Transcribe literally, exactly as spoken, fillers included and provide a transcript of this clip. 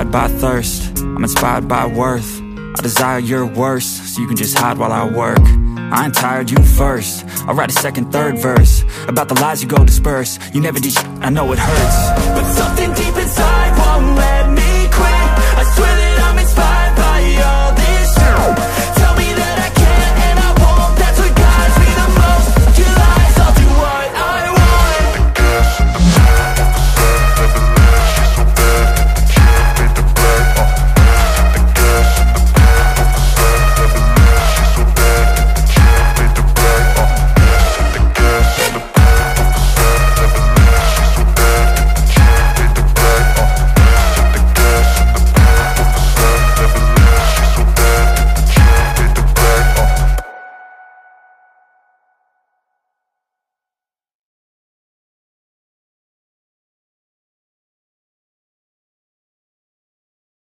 inspired by thirst, I'm inspired by worth. I desire your worst, so you can just hide while I work. I ain't tired, you first. I'll write a second, third verse about the lies you go disperse. You never did shit, I know it hurts, but something deep inside won't let me